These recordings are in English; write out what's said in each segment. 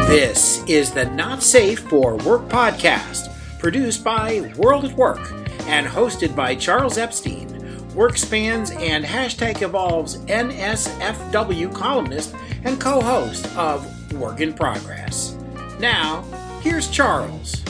This is the Not Safe for Work podcast, produced by World at Work and hosted by Charles Epstein, WorkSpan's and #Evolve's NSFW columnist and co-host of Work in Progress. Now, here's Charles.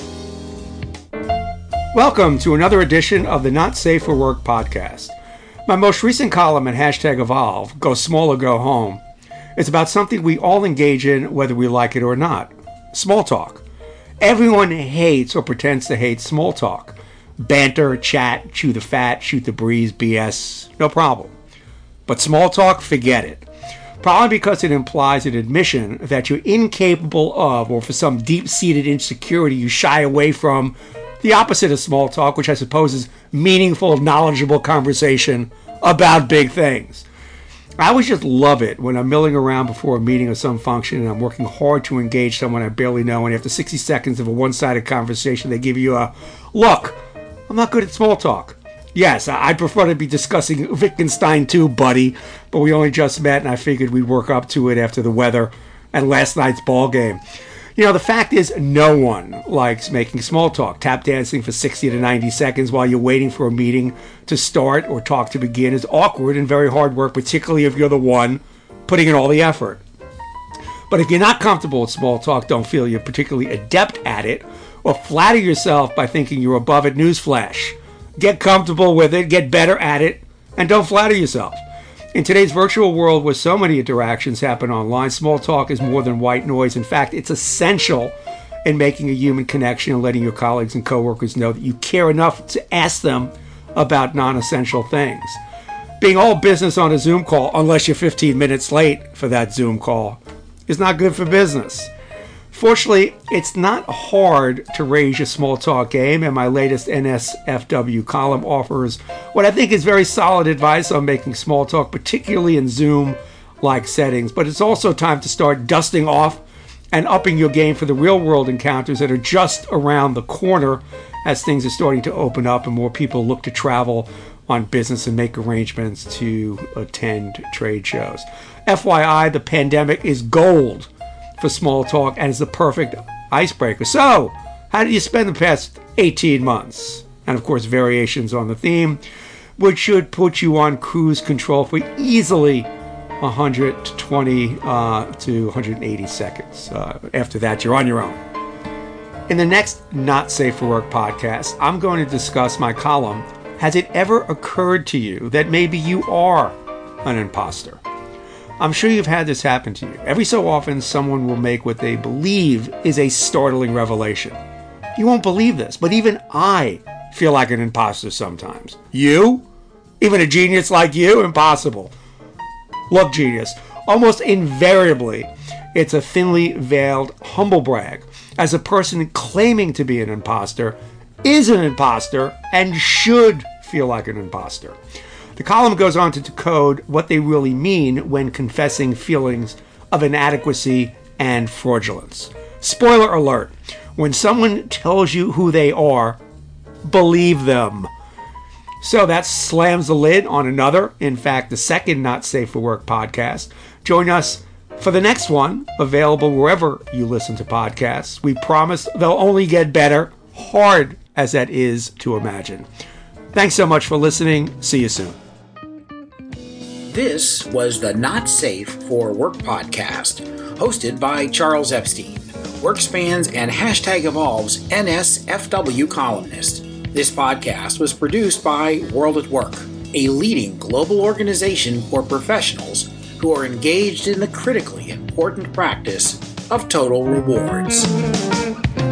Welcome to another edition of the Not Safe for Work podcast. My most recent column at #Evolve, Go Small or Go Home, is about something we all engage in whether we like it or not. Small talk. Everyone hates or pretends to hate small talk. Banter, chat, chew the fat, shoot the breeze, BS, no problem. But small talk, forget it. Probably because it implies an admission that you're incapable of, or for some deep-seated insecurity you shy away from, the opposite of small talk, which I suppose is meaningful, knowledgeable conversation about big things. I always just love it when I'm milling around before a meeting or some function and I'm working hard to engage someone I barely know, and after 60 seconds of a one-sided conversation, they give you a, look, I'm not good at small talk. Yes, I'd prefer to be discussing Wittgenstein too, buddy, but we only just met and I figured we'd work up to it after the weather and last night's ball game. You know, the fact is no one likes making small talk. Tap dancing for 60 to 90 seconds while you're waiting for a meeting to start or talk to begin is awkward and very hard work, particularly if you're the one putting in all the effort. But if you're not comfortable with small talk, don't feel you're particularly adept at it, or flatter yourself by thinking you're above it, newsflash. Get comfortable with it, get better at it, and don't flatter yourself. In today's virtual world where so many interactions happen online, small talk is more than white noise. In fact, it's essential in making a human connection and letting your colleagues and coworkers know that you care enough to ask them about non-essential things. Being all business on a Zoom call, unless you're 15 minutes late for that Zoom call, is not good for business. Fortunately, it's not hard to raise your small talk game, and my latest NSFW column offers what I think is very solid advice on making small talk, particularly in Zoom-like settings. But it's also time to start dusting off and upping your game for the real-world encounters that are just around the corner as things are starting to open up and more people look to travel on business and make arrangements to attend trade shows. FYI, the pandemic is gold for small talk and is the perfect icebreaker. So, how did you spend the past 18 months? And of course, variations on the theme, which should put you on cruise control for easily 120 to 180 seconds. After that, you're on your own. In the next Not Safe for Work podcast, I'm going to discuss my column, Has It Ever Occurred to You That Maybe You Are an Imposter? I'm sure you've had this happen to you. Every so often, someone will make what they believe is a startling revelation. You won't believe this, but even I feel like an imposter sometimes. You? Even a genius like you? Impossible. Look, genius, almost invariably, it's a thinly veiled humble brag, as a person claiming to be an imposter is an imposter and should feel like an imposter. The column goes on to decode what they really mean when confessing feelings of inadequacy and fraudulence. Spoiler alert, when someone tells you who they are, believe them. So that slams the lid on another, in fact, the second Not Safe for Work podcast. Join us for the next one, available wherever you listen to podcasts. We promise they'll only get better, hard as that is to imagine. Thanks so much for listening. See you soon. This was the Not Safe for Work podcast, hosted by Charles Epstein, WorkSpan's and #Evolve's NSFW columnist. This podcast was produced by World at Work, a leading global organization for professionals who are engaged in the critically important practice of total rewards.